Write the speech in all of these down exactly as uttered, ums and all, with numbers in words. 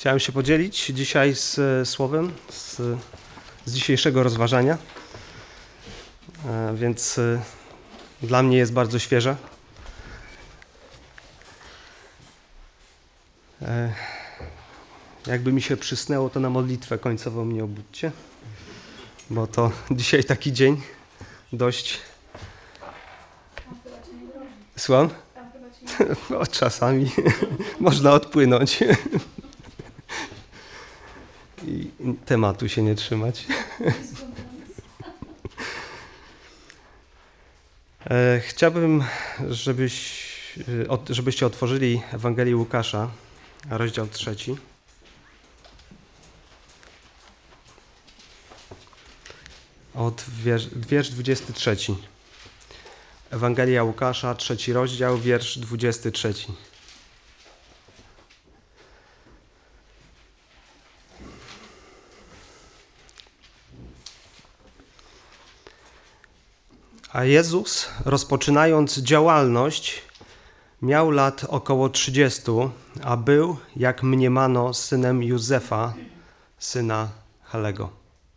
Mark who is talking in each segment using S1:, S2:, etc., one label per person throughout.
S1: Chciałem się podzielić dzisiaj z słowem z, z dzisiejszego rozważania, więc dla mnie jest bardzo świeże. Jakby mi się przysnęło, to na modlitwę końcową mnie obudźcie, bo to dzisiaj taki dzień dość... Słucham? O, czasami można odpłynąć i tematu się nie trzymać. Chciałbym, żebyś, żebyście otworzyli Ewangelię Łukasza, rozdział trzeci. Od wiersz, wiersz dwudziesty trzeci. Ewangelia Łukasza, trzeci rozdział, wiersz dwudziesty trzeci. A Jezus, rozpoczynając działalność, miał lat około trzydziestu, a był, jak mniemano, synem Józefa, syna Helego.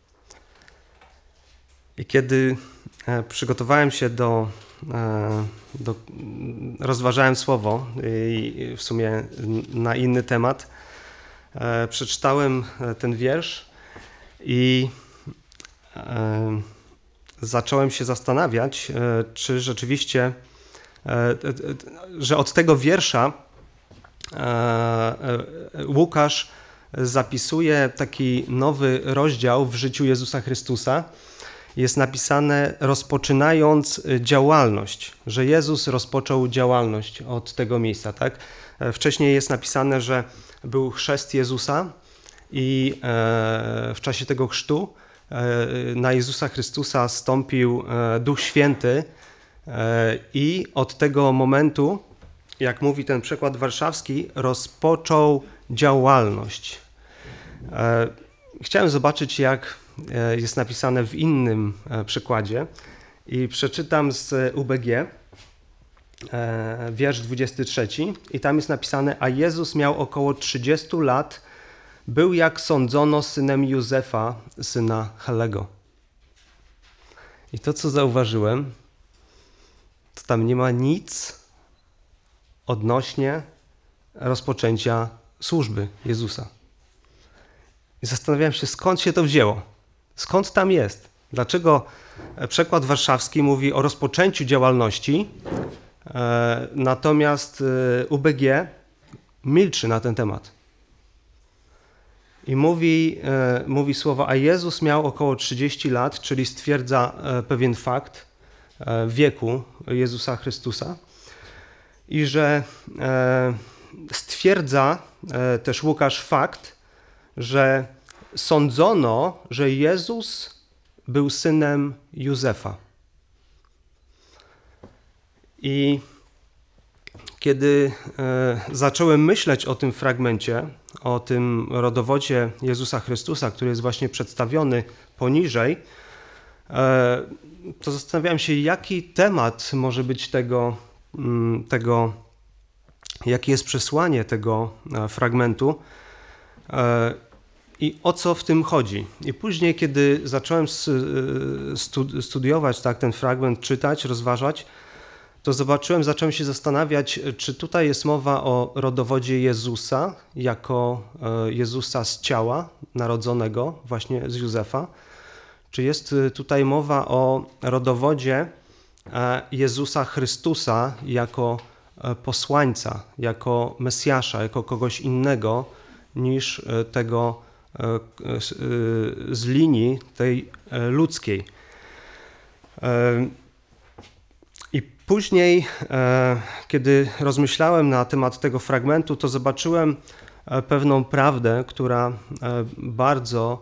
S1: I kiedy przygotowałem się do, do rozważałem słowo i w sumie na inny temat, przeczytałem ten wiersz i zacząłem się zastanawiać, czy rzeczywiście, że od tego wiersza Łukasz zapisuje taki nowy rozdział w życiu Jezusa Chrystusa. Jest napisane rozpoczynając działalność, że Jezus rozpoczął działalność od tego miejsca, tak? Wcześniej jest napisane, że był chrzest Jezusa i w czasie tego chrztu na Jezusa Chrystusa stąpił Duch Święty i od tego momentu, jak mówi ten przekład warszawski, rozpoczął działalność. Chciałem zobaczyć, jak jest napisane w innym przykładzie i przeczytam z U B G wiersz dwudziesty trzeci i tam jest napisane: a Jezus miał około trzydziestu lat, był jak sądzono synem Józefa, syna Helego. I to, co zauważyłem, to tam nie ma nic odnośnie rozpoczęcia służby Jezusa. I zastanawiałem się, skąd się to wzięło. Skąd tam jest? Dlaczego przekład warszawski mówi o rozpoczęciu działalności, e, natomiast U B G milczy na ten temat. I mówi, e, mówi słowo, a Jezus miał około trzydziestu lat, czyli stwierdza e, pewien fakt e, wieku Jezusa Chrystusa i że e, stwierdza e, też Łukasz fakt, że sądzono, że Jezus był synem Józefa. I kiedy e, zacząłem myśleć o tym fragmencie, o tym rodowodzie Jezusa Chrystusa, który jest właśnie przedstawiony poniżej, e, to zastanawiałem się, jaki temat może być tego, tego jakie jest przesłanie tego fragmentu e, i o co w tym chodzi. I później, kiedy zacząłem studiować tak, ten fragment, czytać, rozważać, to zobaczyłem, zacząłem się zastanawiać, czy tutaj jest mowa o rodowodzie Jezusa, jako Jezusa z ciała narodzonego właśnie z Józefa, czy jest tutaj mowa o rodowodzie Jezusa Chrystusa jako posłańca, jako Mesjasza, jako kogoś innego niż tego z linii tej ludzkiej. I później, kiedy rozmyślałem na temat tego fragmentu, to zobaczyłem pewną prawdę, która bardzo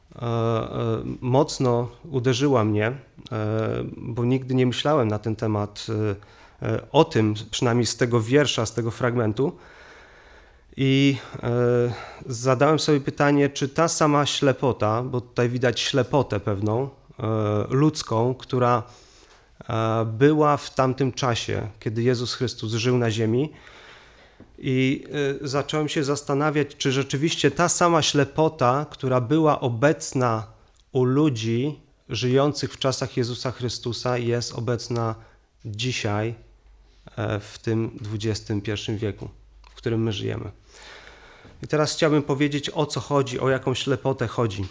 S1: mocno uderzyła mnie, bo nigdy nie myślałem na ten temat, o tym, przynajmniej z tego wiersza, z tego fragmentu. I zadałem sobie pytanie, czy ta sama ślepota, bo tutaj widać ślepotę pewną, ludzką, która była w tamtym czasie, kiedy Jezus Chrystus żył na ziemi I zacząłem się zastanawiać, czy rzeczywiście ta sama ślepota, która była obecna u ludzi żyjących w czasach Jezusa Chrystusa, jest obecna dzisiaj w tym dwudziestym pierwszym wieku, w którym my żyjemy. I teraz chciałbym powiedzieć, o co chodzi, o jaką ślepotę chodzi.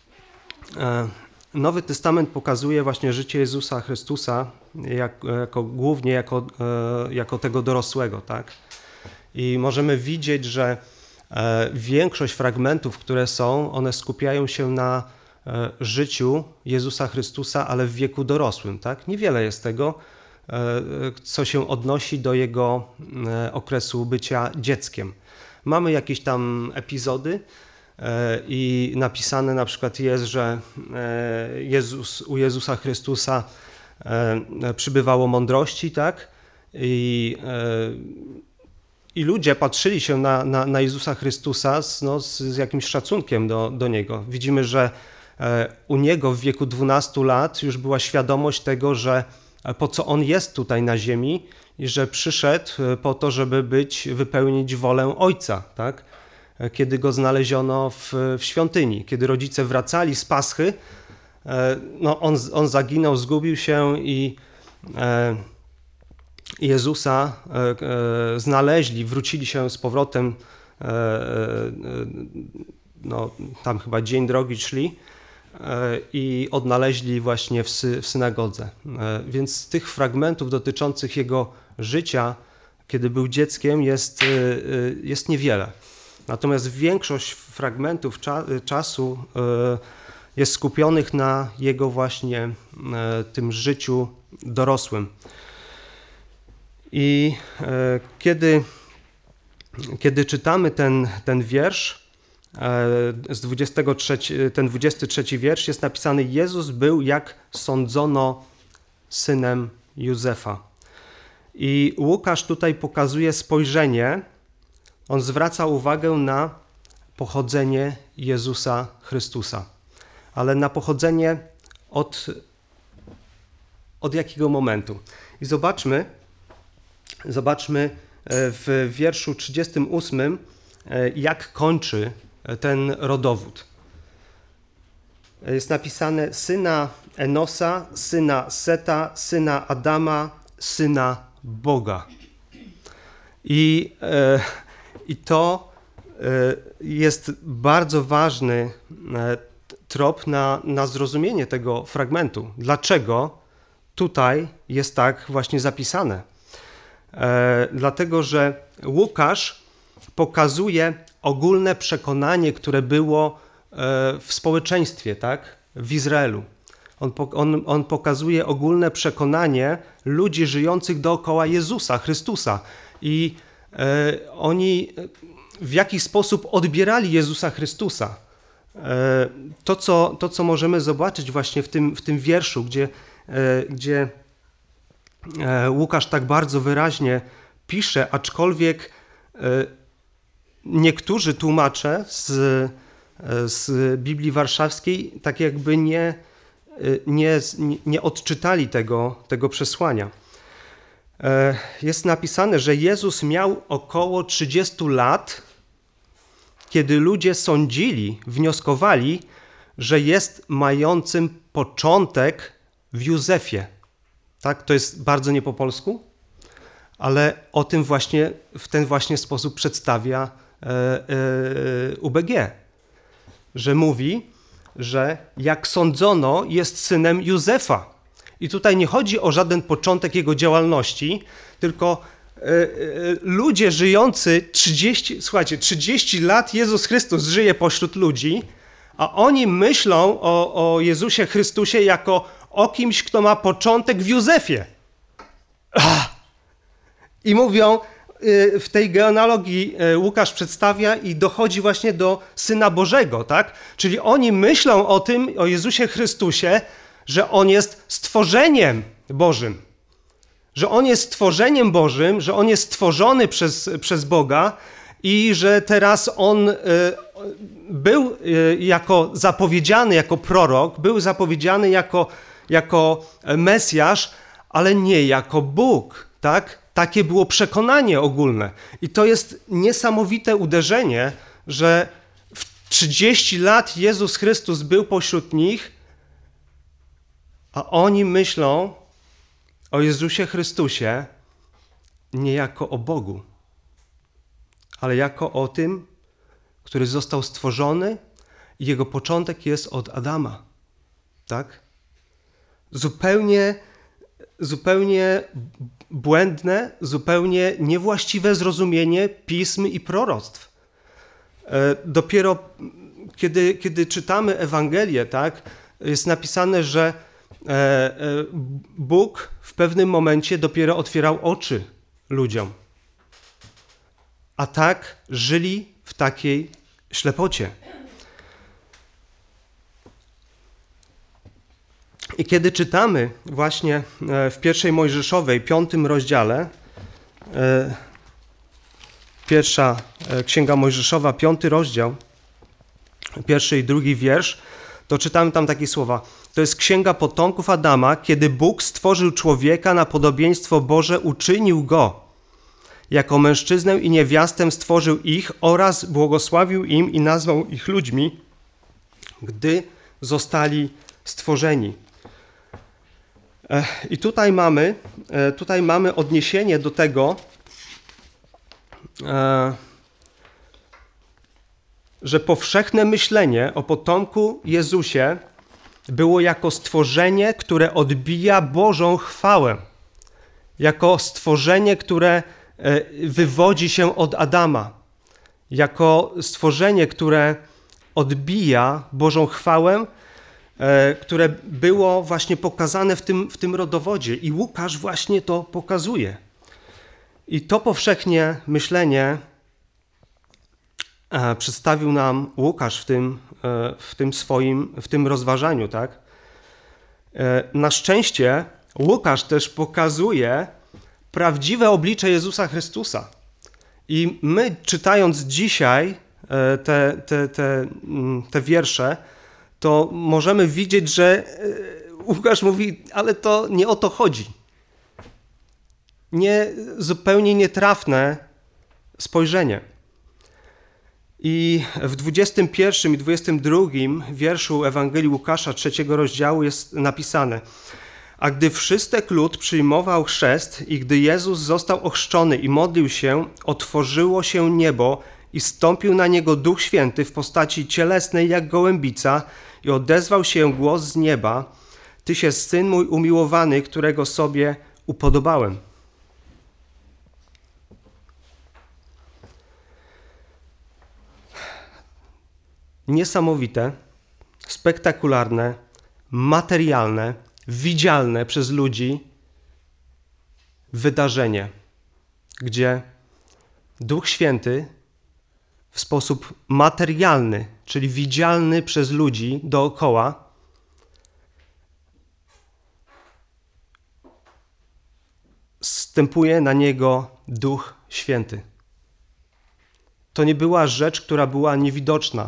S1: Nowy Testament pokazuje właśnie życie Jezusa Chrystusa jako, jako, głównie jako, jako tego dorosłego, tak? I możemy widzieć, że większość fragmentów, które są, one skupiają się na życiu Jezusa Chrystusa, ale w wieku dorosłym, tak? Niewiele jest tego, co się odnosi do jego okresu bycia dzieckiem. Mamy jakieś tam epizody i napisane na przykład jest, że Jezus, u Jezusa Chrystusa przybywało mądrości, tak? I, i ludzie patrzyli się na, na, na Jezusa Chrystusa z, no, z jakimś szacunkiem do, do Niego. Widzimy, że u Niego w wieku dwunastu lat już była świadomość tego, że po co On jest tutaj na ziemi i że przyszedł po to, żeby być, wypełnić wolę Ojca, tak? Kiedy Go znaleziono w, w świątyni, kiedy rodzice wracali z Paschy, no on, on zaginął, zgubił się i e, Jezusa e, e, znaleźli, wrócili się z powrotem, e, e, no tam chyba dzień drogi szli e, i odnaleźli właśnie w, sy, w synagodze. E, więc z tych fragmentów dotyczących Jego życia, kiedy był dzieckiem, jest, e, jest niewiele. Natomiast większość fragmentów cza, czasu e, jest skupionych na Jego właśnie e, tym życiu dorosłym. I e, kiedy, kiedy czytamy ten, ten wiersz, e, z dwudziestego trzeciego, ten dwudziesty trzeci wiersz jest napisany: Jezus był, jak sądzono, synem Józefa. I Łukasz tutaj pokazuje spojrzenie, on zwraca uwagę na pochodzenie Jezusa Chrystusa. Ale na pochodzenie od, od jakiego momentu. I zobaczmy, zobaczmy w wierszu trzydziestym ósmym, jak kończy ten rodowód. Jest napisane: syna Enosa, syna Seta, syna Adama, syna Boga. I, i to jest bardzo ważny trop na, na zrozumienie tego fragmentu. Dlaczego tutaj jest tak właśnie zapisane? E, dlatego, że Łukasz pokazuje ogólne przekonanie, które było e, w społeczeństwie, tak? W Izraelu. On, on, on pokazuje ogólne przekonanie ludzi żyjących dookoła Jezusa Chrystusa. I e, oni w jakiś sposób odbierali Jezusa Chrystusa. To co, to, co możemy zobaczyć właśnie w tym, w tym wierszu, gdzie, gdzie Łukasz tak bardzo wyraźnie pisze, aczkolwiek niektórzy tłumacze z, z Biblii Warszawskiej tak jakby nie, nie, nie odczytali tego, tego przesłania. Jest napisane, że Jezus miał około trzydziestu lat, kiedy ludzie sądzili, wnioskowali, że jest mającym początek w Józefie. Tak, to jest bardzo nie po polsku, ale o tym właśnie, w ten właśnie sposób przedstawia e, e, U B G, że mówi, że jak sądzono, jest synem Józefa. I tutaj nie chodzi o żaden początek jego działalności, tylko ludzie żyjący trzydzieści, słuchajcie, trzydzieści lat Jezus Chrystus żyje pośród ludzi, a oni myślą o, o Jezusie Chrystusie jako o kimś, kto ma początek w Józefie. I mówią, w tej genealogii Łukasz przedstawia i dochodzi właśnie do Syna Bożego, tak? Czyli oni myślą o tym, o Jezusie Chrystusie, że On jest stworzeniem Bożym. Że On jest stworzeniem Bożym, że On jest stworzony przez, przez Boga i że teraz On y, był y, jako zapowiedziany, jako prorok, był zapowiedziany jako, jako Mesjasz, ale nie jako Bóg, tak? Takie było przekonanie ogólne. I to jest niesamowite uderzenie, że w trzydzieści lat Jezus Chrystus był pośród nich, a oni myślą o Jezusie Chrystusie nie jako o Bogu, ale jako o tym, który został stworzony i jego początek jest od Adama. Tak? Zupełnie, zupełnie błędne, zupełnie niewłaściwe zrozumienie pism i proroctw. Dopiero kiedy, kiedy czytamy Ewangelię, tak, jest napisane, że Bóg w pewnym momencie dopiero otwierał oczy ludziom. A tak żyli w takiej ślepocie. I kiedy czytamy właśnie w pierwszej Mojżeszowej, piątym rozdziale, pierwsza Księga Mojżeszowa, piąty rozdział, pierwszy i drugi wiersz, to czytamy tam takie słowa. To jest Księga Potomków Adama, kiedy Bóg stworzył człowieka na podobieństwo Boże, uczynił go. Jako mężczyznę i niewiastę stworzył ich oraz błogosławił im i nazwał ich ludźmi, gdy zostali stworzeni. I tutaj mamy, tutaj mamy odniesienie do tego, że powszechne myślenie o potomku Jezusie było jako stworzenie, które odbija Bożą chwałę. Jako stworzenie, które wywodzi się od Adama. Jako stworzenie, które odbija Bożą chwałę, które było właśnie pokazane w tym, w tym rodowodzie. I Łukasz właśnie to pokazuje. I to powszechnie myślenie przedstawił nam Łukasz w tym, w tym swoim, w tym rozważaniu, tak? Na szczęście Łukasz też pokazuje prawdziwe oblicze Jezusa Chrystusa. I my, czytając dzisiaj te, te, te, te wiersze, to możemy widzieć, że Łukasz mówi, ale to nie o to chodzi. Nie, zupełnie nietrafne spojrzenie. I w dwudziestym pierwszym i dwudziestym drugim wierszu Ewangelii Łukasza, trzeciego rozdziału jest napisane: a gdy wszystek lud przyjmował chrzest i gdy Jezus został ochrzczony i modlił się, otworzyło się niebo i stąpił na niego Duch Święty w postaci cielesnej jak gołębica i odezwał się głos z nieba: Tyś jest Syn mój umiłowany, którego sobie upodobałem. Niesamowite, spektakularne, materialne, widzialne przez ludzi wydarzenie, gdzie Duch Święty w sposób materialny, czyli widzialny przez ludzi dookoła, zstępuje na niego Duch Święty. To nie była rzecz, która była niewidoczna.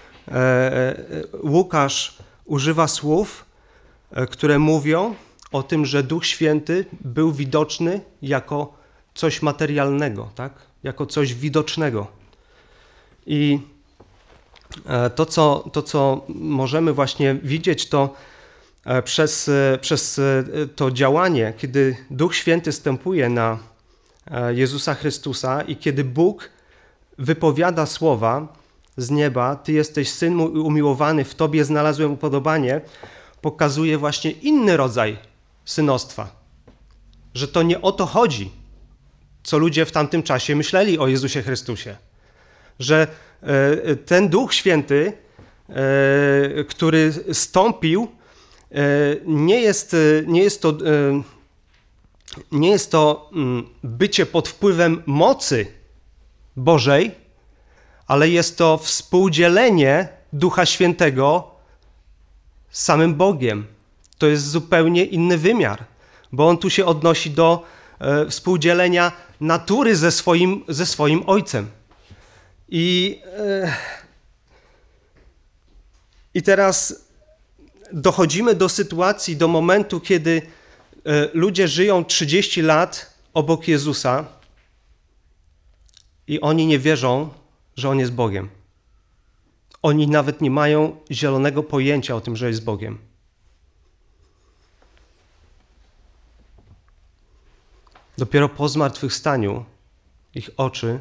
S1: Łukasz używa słów, które mówią o tym, że Duch Święty był widoczny jako coś materialnego, tak? Jako coś widocznego. I to co, to, co możemy właśnie widzieć, to przez, przez to działanie, kiedy Duch Święty stępuje na Jezusa Chrystusa i kiedy Bóg wypowiada słowa z nieba: Ty jesteś Syn mój umiłowany, w Tobie znalazłem upodobanie, pokazuje właśnie inny rodzaj synostwa. Że to nie o to chodzi, co ludzie w tamtym czasie myśleli o Jezusie Chrystusie. Że ten Duch Święty, który stąpił, nie jest, nie jest to, nie jest to bycie pod wpływem mocy Bożej, ale jest to współdzielenie Ducha Świętego z samym Bogiem. To jest zupełnie inny wymiar, bo on tu się odnosi do e, współdzielenia natury ze swoim, ze swoim Ojcem. I, e, I teraz dochodzimy do sytuacji, do momentu, kiedy e, ludzie żyją trzydzieści lat obok Jezusa i oni nie wierzą, że On jest Bogiem. Oni nawet nie mają zielonego pojęcia o tym, że jest Bogiem. Dopiero po zmartwychwstaniu ich oczy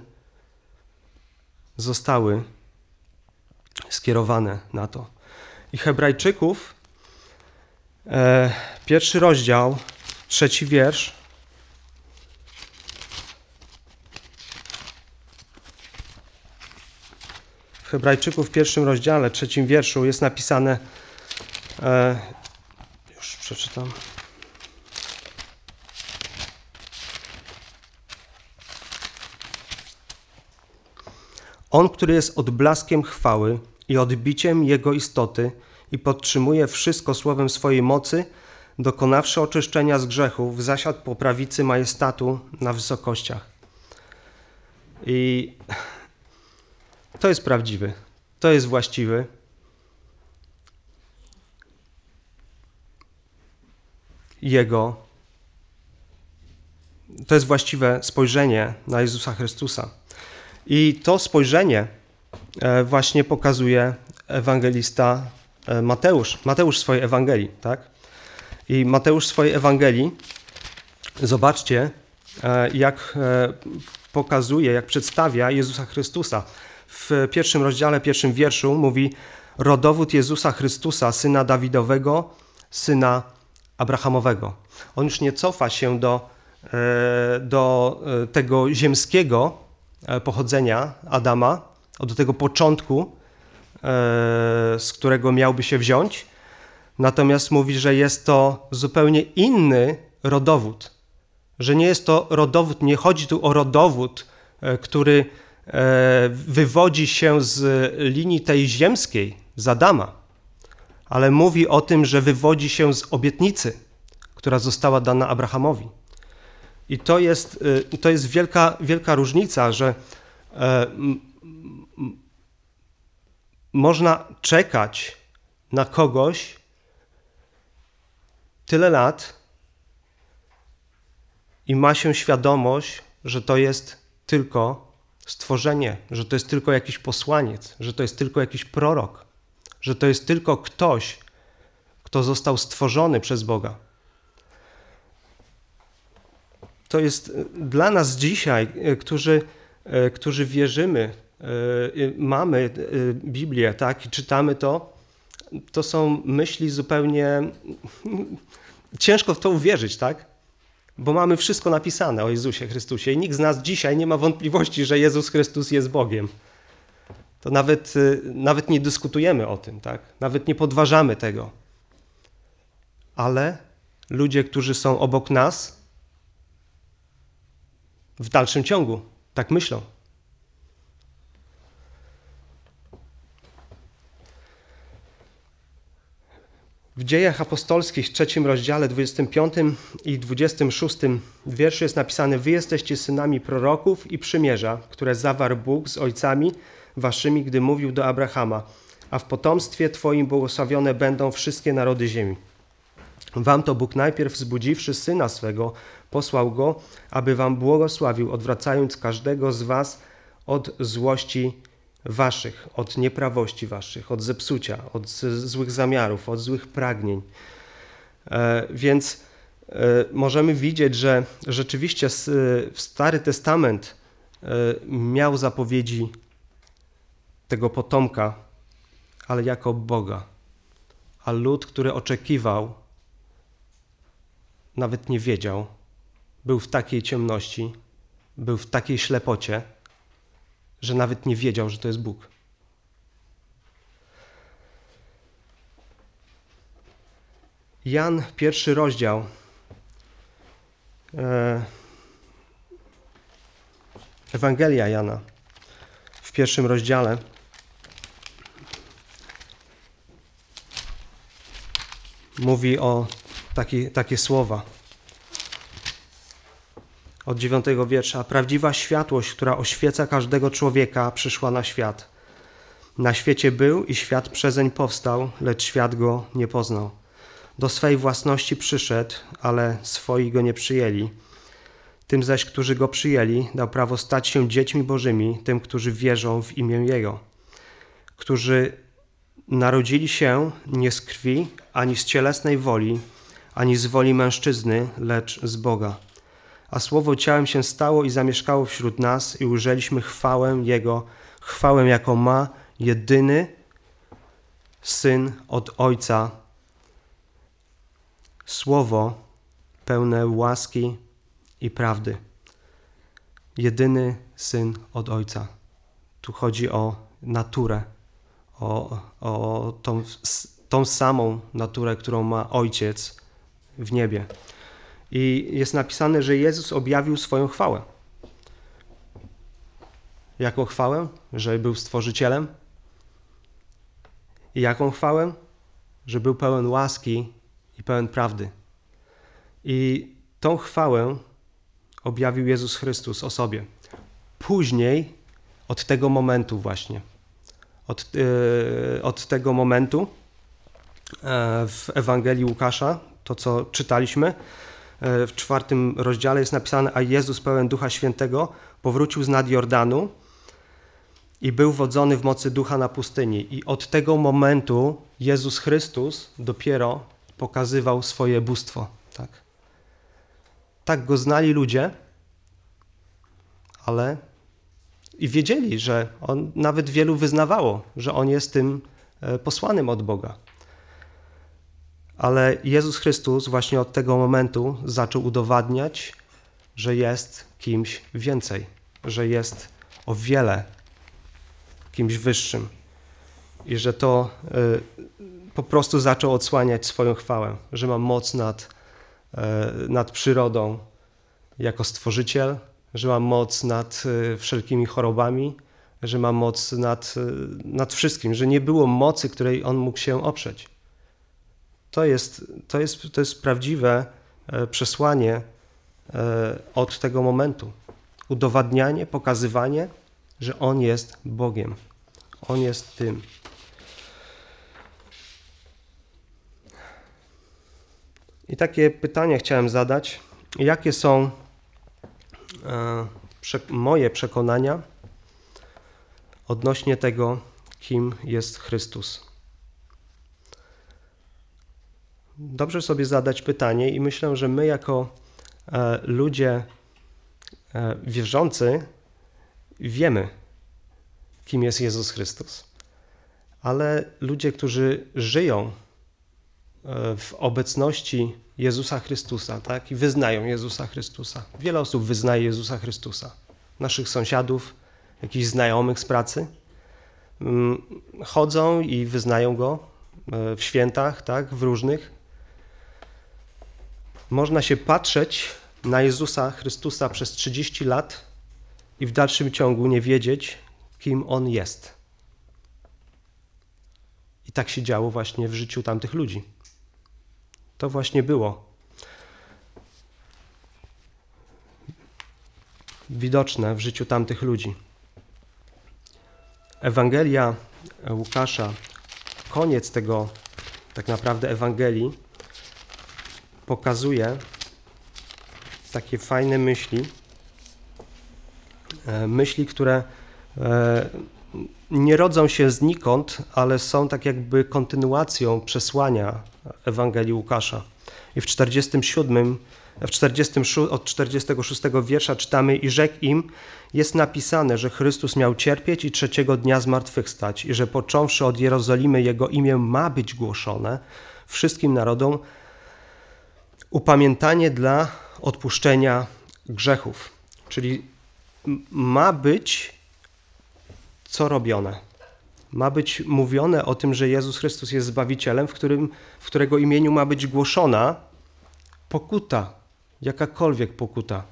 S1: zostały skierowane na to. I Hebrajczyków, e, pierwszy rozdział, trzeci wiersz. W Hebrajczyków w pierwszym rozdziale, trzecim wierszu jest napisane, e, już przeczytam. On, który jest odblaskiem chwały i odbiciem Jego istoty i podtrzymuje wszystko słowem swojej mocy, dokonawszy oczyszczenia z grzechów, zasiadł po prawicy majestatu na wysokościach. I to jest prawdziwy, to jest właściwy. Jego, to jest właściwe spojrzenie na Jezusa Chrystusa. I to spojrzenie właśnie pokazuje ewangelista Mateusz. Mateusz w swojej Ewangelii, tak? I Mateusz w swojej Ewangelii, zobaczcie, jak pokazuje, jak przedstawia Jezusa Chrystusa. W pierwszym rozdziale, pierwszym wierszu mówi: rodowód Jezusa Chrystusa, syna Dawidowego, syna Abrahamowego. On już nie cofa się do, do tego ziemskiego pochodzenia Adama, do tego początku, z którego miałby się wziąć. Natomiast mówi, że jest to zupełnie inny rodowód. Że nie jest to rodowód, nie chodzi tu o rodowód, który wywodzi się z linii tej ziemskiej, z Adama, ale mówi o tym, że wywodzi się z obietnicy, która została dana Abrahamowi. I to jest, to jest wielka, wielka różnica, że e, m, m, można czekać na kogoś tyle lat i ma się świadomość, że to jest tylko stworzenie, że to jest tylko jakiś posłaniec, że to jest tylko jakiś prorok, że to jest tylko ktoś, kto został stworzony przez Boga. To jest dla nas dzisiaj, którzy, którzy wierzymy, mamy Biblię, tak, i czytamy to, to są myśli zupełnie, ciężko w to uwierzyć, tak? Bo mamy wszystko napisane o Jezusie Chrystusie i nikt z nas dzisiaj nie ma wątpliwości, że Jezus Chrystus jest Bogiem. To nawet, nawet nie dyskutujemy o tym, tak? Nawet nie podważamy tego. Ale ludzie, którzy są obok nas, w dalszym ciągu tak myślą. W Dziejach Apostolskich, w trzecim rozdziale, dwudziestym piątym i dwudziestym szóstym wierszu jest napisane: wy jesteście synami proroków i przymierza, które zawarł Bóg z ojcami waszymi, gdy mówił do Abrahama, a w potomstwie twoim błogosławione będą wszystkie narody ziemi. Wam to Bóg najpierw wzbudziwszy Syna swego, posłał Go, aby wam błogosławił, odwracając każdego z was od złości waszych, od nieprawości waszych, od zepsucia, od złych zamiarów, od złych pragnień. E, więc e, możemy widzieć, że rzeczywiście Stary Testament e, miał zapowiedzi tego potomka, ale jako Boga. A lud, który oczekiwał, nawet nie wiedział, był w takiej ciemności, był w takiej ślepocie, że nawet nie wiedział, że to jest Bóg. Jan, pierwszy rozdział. Ewangelia Jana w pierwszym rozdziale. Mówi o taki, takie słowa. Od dziewiątego wiersza. Prawdziwa światłość, która oświeca każdego człowieka, przyszła na świat. Na świecie był i świat przezeń powstał, lecz świat go nie poznał. Do swej własności przyszedł, ale swoi go nie przyjęli. Tym zaś, którzy Go przyjęli, dał prawo stać się dziećmi Bożymi, tym, którzy wierzą w imię Jego, którzy narodzili się nie z krwi, ani z cielesnej woli, ani z woli mężczyzny, lecz z Boga. A Słowo ciałem się stało i zamieszkało wśród nas i ujrzeliśmy chwałę Jego, chwałę, jaką ma jedyny Syn od Ojca. Słowo pełne łaski i prawdy. Jedyny Syn od Ojca. Tu chodzi o naturę, o, o tą, tą samą naturę, którą ma Ojciec w niebie. I jest napisane, że Jezus objawił swoją chwałę. Jaką chwałę? Że był Stworzycielem. I jaką chwałę? Że był pełen łaski i pełen prawdy. I tą chwałę objawił Jezus Chrystus o sobie. Później, od tego momentu właśnie, od, yy, od tego momentu yy, w Ewangelii Łukasza, to co czytaliśmy, yy, w czwartym rozdziale jest napisane, a Jezus pełen Ducha Świętego powrócił z nad Jordanu i był wodzony w mocy Ducha na pustyni. I od tego momentu Jezus Chrystus dopiero pokazywał swoje bóstwo. Tak, tak Go znali ludzie, ale i wiedzieli, że On, nawet wielu wyznawało, że On jest tym posłanym od Boga. Ale Jezus Chrystus właśnie od tego momentu zaczął udowadniać, że jest kimś więcej, że jest o wiele kimś wyższym i że to y, po prostu zaczął odsłaniać swoją chwałę, że ma moc nad, y, nad przyrodą jako Stworzyciel, że ma moc nad y, wszelkimi chorobami, że ma moc nad, y, nad wszystkim, że nie było mocy, której On mógł się oprzeć. To jest, to jest, to jest prawdziwe y, przesłanie y, od tego momentu. Udowadnianie, pokazywanie, że On jest Bogiem. On jest tym. I takie pytanie chciałem zadać. Jakie są e, prze, moje przekonania odnośnie tego, kim jest Chrystus? Dobrze sobie zadać pytanie i myślę, że my jako e, ludzie e, wierzący wiemy, kim jest Jezus Chrystus. Ale ludzie, którzy żyją w obecności Jezusa Chrystusa, tak, i wyznają Jezusa Chrystusa. Wiele osób wyznaje Jezusa Chrystusa. Naszych sąsiadów, jakichś znajomych z pracy. Chodzą i wyznają Go w świętach, tak, w różnych. Można się patrzeć na Jezusa Chrystusa przez trzydzieści lat i w dalszym ciągu nie wiedzieć, kim On jest. I tak się działo właśnie w życiu tamtych ludzi. To właśnie było widoczne w życiu tamtych ludzi. Ewangelia Łukasza, koniec tego tak naprawdę Ewangelii, pokazuje takie fajne myśli, myśli, które nie rodzą się znikąd, ale są tak jakby kontynuacją przesłania Ewangelii Łukasza. I w czterdziestym siódmym, w czterdziestym, od czterdziestego szóstego wiersza czytamy: i rzekł im, jest napisane, że Chrystus miał cierpieć i trzeciego dnia zmartwychwstać i że począwszy od Jerozolimy Jego imię ma być głoszone wszystkim narodom, upamiętanie dla odpuszczenia grzechów. Czyli ma być co robione? Ma być mówione o tym, że Jezus Chrystus jest Zbawicielem, w, którym, w którego imieniu ma być głoszona pokuta, jakakolwiek pokuta.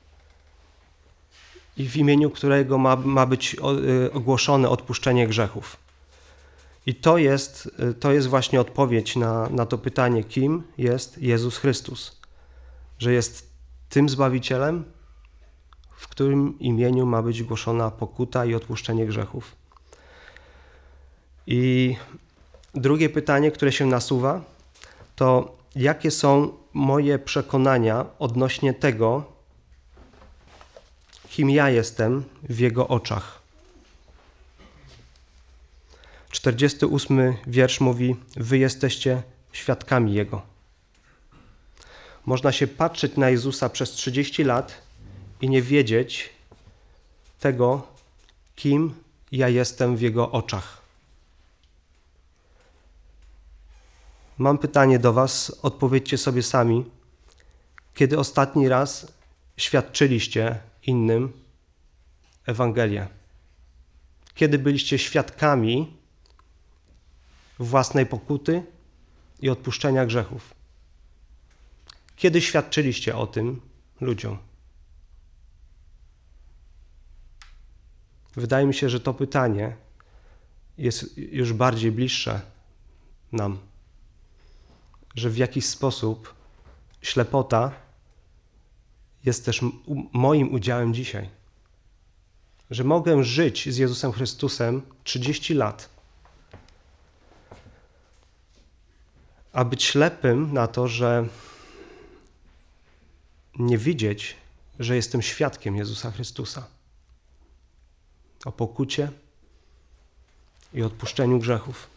S1: I w imieniu którego ma, ma być ogłoszone odpuszczenie grzechów. I to jest, to jest właśnie odpowiedź na, na to pytanie, kim jest Jezus Chrystus. Że jest tym Zbawicielem, w którym imieniu ma być głoszona pokuta i odpuszczenie grzechów. I drugie pytanie, które się nasuwa, to jakie są moje przekonania odnośnie tego, kim ja jestem w Jego oczach. czterdziesty ósmy wiersz mówi: wy jesteście świadkami Jego. Można się patrzeć na Jezusa przez trzydzieści lat i nie wiedzieć tego, kim ja jestem w Jego oczach. Mam pytanie do was, odpowiedzcie sobie sami. Kiedy ostatni raz świadczyliście innym Ewangelię? Kiedy byliście świadkami własnej pokuty i odpuszczenia grzechów? Kiedy świadczyliście o tym ludziom? Wydaje mi się, że to pytanie jest już bardziej bliższe nam. Że w jakiś sposób ślepota jest też moim udziałem dzisiaj. Że mogę żyć z Jezusem Chrystusem trzydzieści lat, a być ślepym na to, że nie widzieć, że jestem świadkiem Jezusa Chrystusa o pokucie i odpuszczeniu grzechów.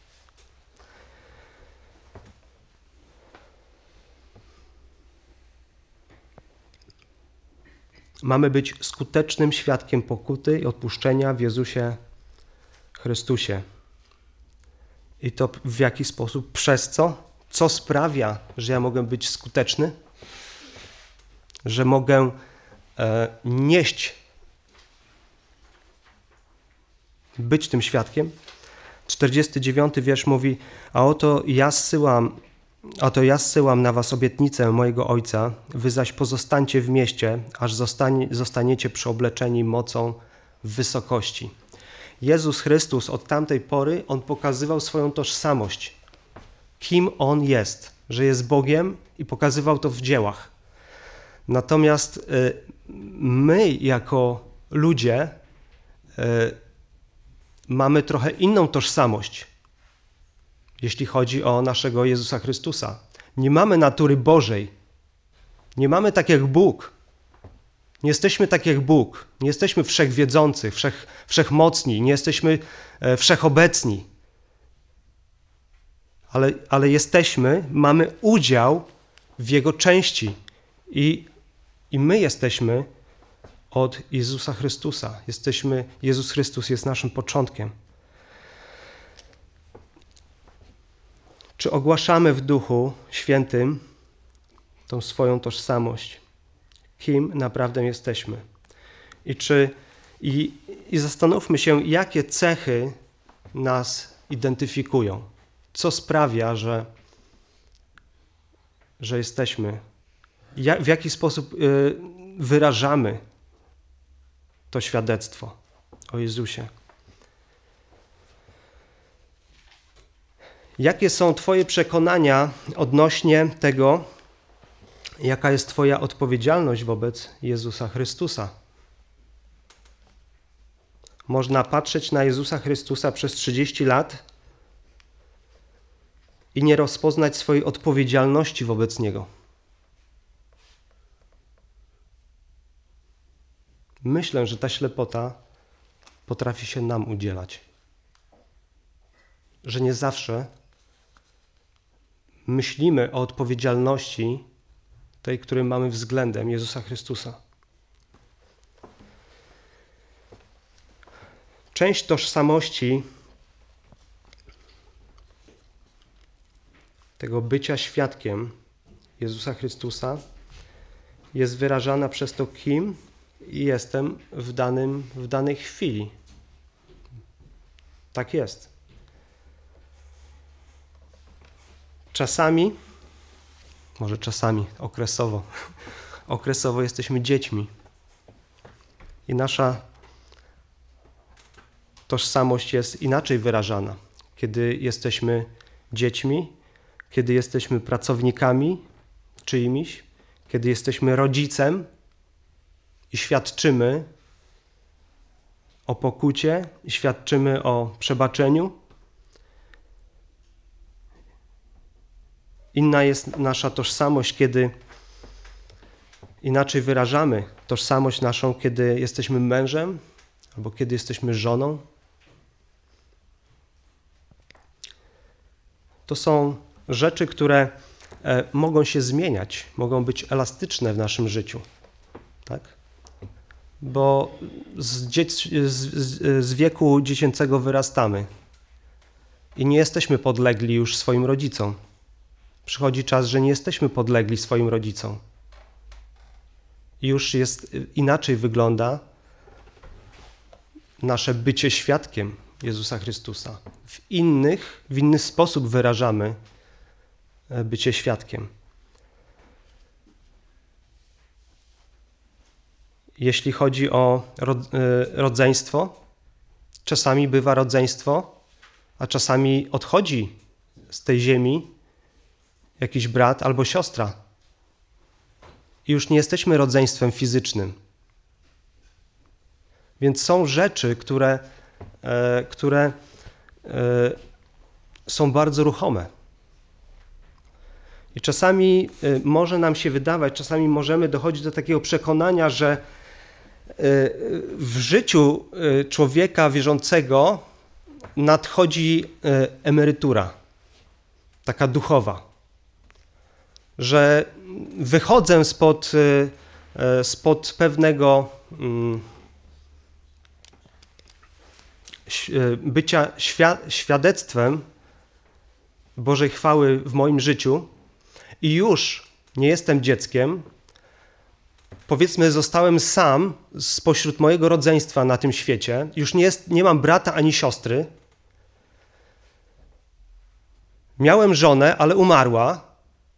S1: Mamy być skutecznym świadkiem pokuty i odpuszczenia w Jezusie Chrystusie. I to w jaki sposób? Przez co? Co sprawia, że ja mogę być skuteczny? Że mogę e, nieść, być tym świadkiem? czterdziesty dziewiąty wiersz mówi: a oto ja zsyłam, oto ja zsyłam na was obietnicę mojego Ojca, wy zaś pozostańcie w mieście, aż zostanie, zostaniecie przeobleczeni mocą w wysokości. Jezus Chrystus od tamtej pory, On pokazywał swoją tożsamość. Kim On jest, że jest Bogiem i pokazywał to w dziełach. Natomiast my jako ludzie mamy trochę inną tożsamość, jeśli chodzi o naszego Jezusa Chrystusa. Nie mamy natury Bożej. Nie mamy tak jak Bóg. Nie jesteśmy tak jak Bóg. Nie jesteśmy wszechwiedzący, wszech, wszechmocni. Nie jesteśmy e, wszechobecni. Ale, ale jesteśmy, mamy udział w Jego części. I, i my jesteśmy od Jezusa Chrystusa. Jesteśmy, Jezus Chrystus jest naszym początkiem. Czy ogłaszamy w Duchu Świętym tą swoją tożsamość? Kim naprawdę jesteśmy? I, czy, i, i zastanówmy się, jakie cechy nas identyfikują. Co sprawia, że, że jesteśmy? Jak, w jaki sposób y, wyrażamy to świadectwo o Jezusie? Jakie są Twoje przekonania odnośnie tego, jaka jest Twoja odpowiedzialność wobec Jezusa Chrystusa? Można patrzeć na Jezusa Chrystusa przez trzydzieści lat i nie rozpoznać swojej odpowiedzialności wobec Niego. Myślę, że ta ślepota potrafi się nam udzielać. Że nie zawsze myślimy o odpowiedzialności tej, której mamy względem Jezusa Chrystusa. Część tożsamości tego bycia świadkiem Jezusa Chrystusa jest wyrażana przez to, kim jestem w, danym, w danej chwili. Tak jest. Czasami, może czasami, okresowo, okresowo jesteśmy dziećmi i nasza tożsamość jest inaczej wyrażana. Kiedy jesteśmy dziećmi, kiedy jesteśmy pracownikami czyimiś, kiedy jesteśmy rodzicem i świadczymy o pokucie, i świadczymy o przebaczeniu. Inna jest nasza tożsamość, kiedy inaczej wyrażamy tożsamość naszą, kiedy jesteśmy mężem albo kiedy jesteśmy żoną. To są rzeczy, które e, mogą się zmieniać, mogą być elastyczne w naszym życiu. Tak? Bo z, dziec- z, z, z wieku dziecięcego wyrastamy i nie jesteśmy podlegli już swoim rodzicom. Przychodzi czas, że nie jesteśmy podlegli swoim rodzicom. I już jest inaczej wygląda nasze bycie świadkiem Jezusa Chrystusa. W innych, w inny sposób wyrażamy bycie świadkiem. Jeśli chodzi o rodzeństwo, czasami bywa rodzeństwo, a czasami odchodzi z tej ziemi jakiś brat albo siostra. I już nie jesteśmy rodzeństwem fizycznym. Więc są rzeczy, które, e, które e, są bardzo ruchome. I czasami e, może nam się wydawać, czasami możemy dochodzić do takiego przekonania, że e, w życiu e, człowieka wierzącego nadchodzi e, emerytura, taka duchowa. Że wychodzę spod, spod pewnego bycia świadectwem Bożej chwały w moim życiu i już nie jestem dzieckiem. Powiedzmy, zostałem sam spośród mojego rodzeństwa na tym świecie. Już nie, jest, nie mam brata ani siostry. Miałem żonę, ale umarła.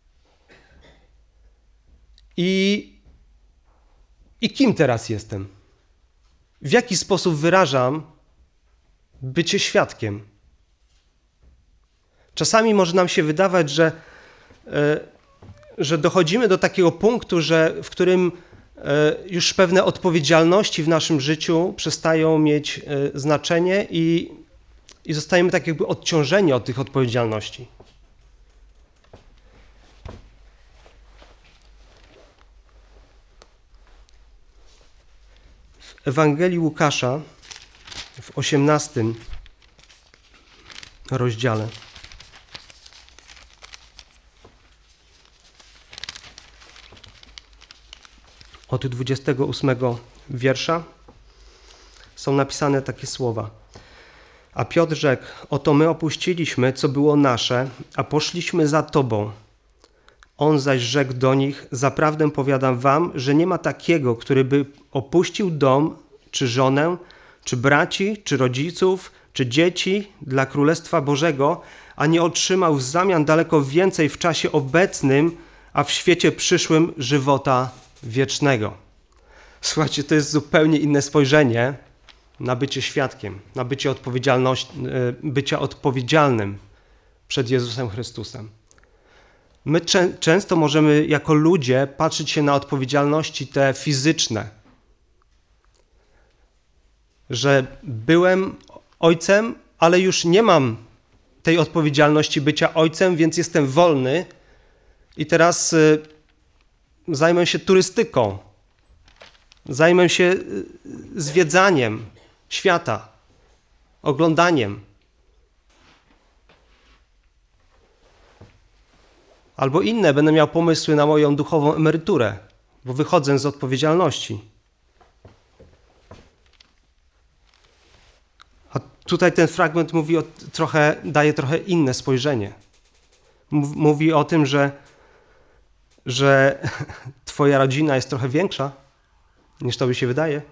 S1: I, I kim teraz jestem? W jaki sposób wyrażam bycie świadkiem? Czasami może nam się wydawać, że, że dochodzimy do takiego punktu, że, w którym już pewne odpowiedzialności w naszym życiu przestają mieć znaczenie i, i zostajemy tak jakby odciążeni od tych odpowiedzialności. W Ewangelii Łukasza w osiemnastym rozdziale od dwudziestego ósmego wiersza są napisane takie słowa. A Piotr rzekł, oto my opuściliśmy, co było nasze, a poszliśmy za Tobą. On zaś rzekł do nich, zaprawdę powiadam wam, że nie ma takiego, który by opuścił dom, czy żonę, czy braci, czy rodziców, czy dzieci dla Królestwa Bożego, a nie otrzymał w zamian daleko więcej w czasie obecnym, a w świecie przyszłym żywota wiecznego. Słuchajcie, to jest zupełnie inne spojrzenie na bycie świadkiem, na bycie, odpowiedzialność, bycia odpowiedzialnym przed Jezusem Chrystusem. My czę- często możemy jako ludzie patrzeć się na odpowiedzialności te fizyczne, że byłem ojcem, ale już nie mam tej odpowiedzialności bycia ojcem, więc jestem wolny i teraz y, zajmę się turystyką, zajmę się y, zwiedzaniem świata, oglądaniem. Albo inne, będę miał pomysły na moją duchową emeryturę, bo wychodzę z odpowiedzialności. A tutaj ten fragment mówi o, trochę, daje trochę inne spojrzenie. Mówi o tym, że, że twoja rodzina jest trochę większa, niż tobie się wydaje.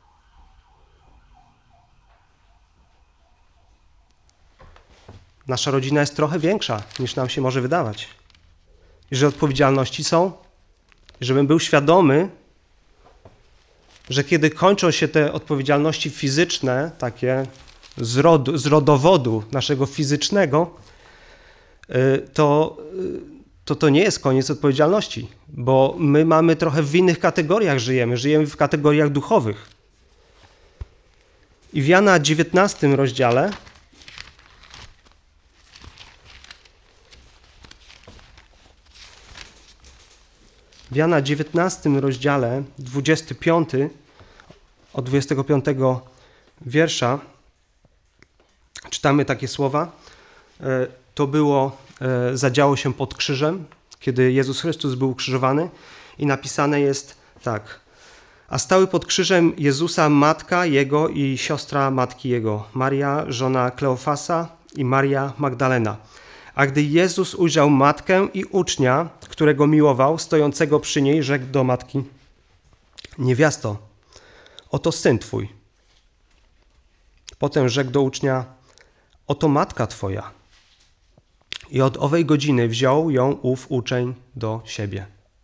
S1: Nasza rodzina jest trochę większa, niż nam się może wydawać. I że odpowiedzialności są, żebym był świadomy, że kiedy kończą się te odpowiedzialności fizyczne, takie z, rodu, z rodowodu naszego fizycznego, to, to to nie jest koniec odpowiedzialności, bo my mamy trochę w innych kategoriach żyjemy, żyjemy w kategoriach duchowych. I w Jana dziewiętnastym rozdziale W Jana dziewiętnastym rozdziale, dwudziesty piąty, od dwudziestego piątego wiersza, czytamy takie słowa. To było, zadziało się pod krzyżem, kiedy Jezus Chrystus był ukrzyżowany i napisane jest tak. A stały pod krzyżem Jezusa matka Jego i siostra matki Jego, Maria, żona Kleofasa i Maria Magdalena. A gdy Jezus ujrzał matkę i ucznia, którego miłował, stojącego przy niej, rzekł do matki: niewiasto, oto syn twój. Potem rzekł do ucznia: oto matka twoja. I od owej godziny wziął ją ów uczeń do siebie.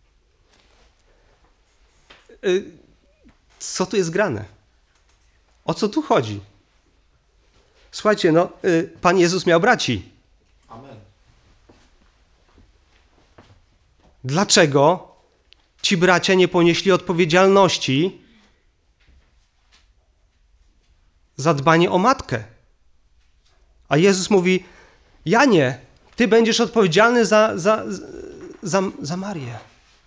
S1: Co tu jest grane? O co tu chodzi? Słuchajcie, no, Pan Jezus miał braci.
S2: Amen.
S1: Dlaczego ci bracia nie ponieśli odpowiedzialności za dbanie o matkę? A Jezus mówi: Janie, ty będziesz odpowiedzialny za, za, za, za Marię.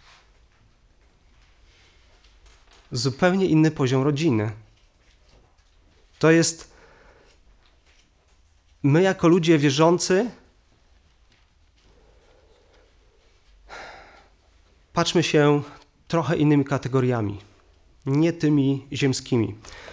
S1: Zupełnie inny poziom rodziny. To jest my jako ludzie wierzący patrzmy się trochę innymi kategoriami, nie tymi ziemskimi.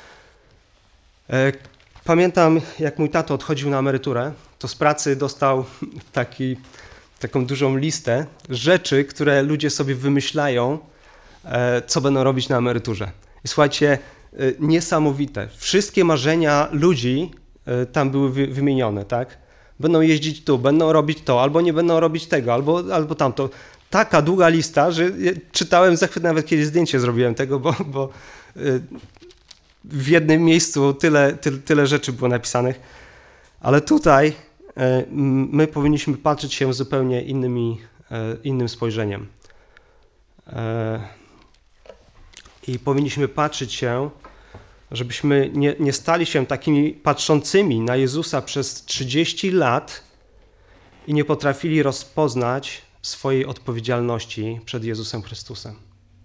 S1: Pamiętam, jak mój tato odchodził na emeryturę, to z pracy dostał taki, taką dużą listę rzeczy, które ludzie sobie wymyślają, co będą robić na emeryturze. I słuchajcie, niesamowite. Wszystkie marzenia ludzi tam były wymienione, tak? Będą jeździć tu, będą robić to, albo nie będą robić tego, albo, albo tamto. Taka długa lista, że czytałem zachwyt, nawet kiedyś zdjęcie zrobiłem tego, bo, bo w jednym miejscu tyle, tyle, tyle rzeczy było napisanych. Ale tutaj my powinniśmy patrzeć się zupełnie innymi, innym spojrzeniem. I powinniśmy patrzeć się, żebyśmy nie, nie stali się takimi patrzącymi na Jezusa przez trzydzieści lat i nie potrafili rozpoznać swojej odpowiedzialności przed Jezusem Chrystusem.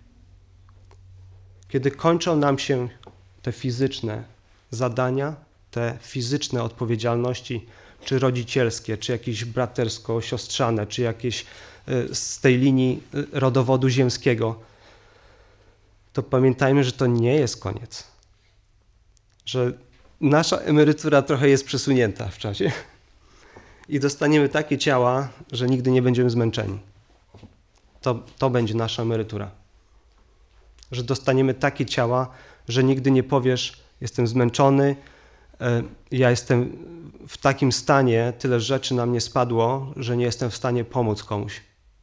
S1: Kiedy kończą nam się te fizyczne zadania, te fizyczne odpowiedzialności, czy rodzicielskie, czy jakieś bratersko-siostrzane, czy jakieś z tej linii rodowodu ziemskiego, to pamiętajmy, że to nie jest koniec. Że nasza emerytura trochę jest przesunięta w czasie i dostaniemy takie ciała, że nigdy nie będziemy zmęczeni. To, to będzie nasza emerytura. Że dostaniemy takie ciała, że nigdy nie powiesz: jestem zmęczony, ja jestem w takim stanie, tyle rzeczy na mnie spadło, że nie jestem w stanie pomóc komuś.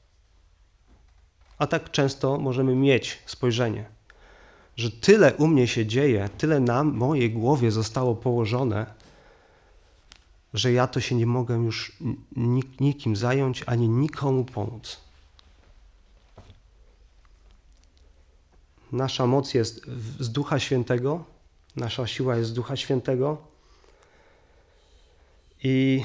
S1: A tak często możemy mieć spojrzenie, że tyle u mnie się dzieje, tyle na mojej głowie zostało położone, że ja to się nie mogę już nik- nikim zająć, ani nikomu pomóc. Nasza moc jest z Ducha Świętego, nasza siła jest z Ducha Świętego i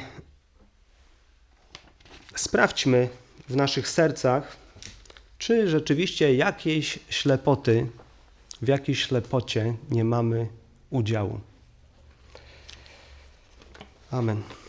S1: sprawdźmy w naszych sercach, czy rzeczywiście jakiejś ślepoty, w jakiejś ślepocie nie mamy udziału. Amen.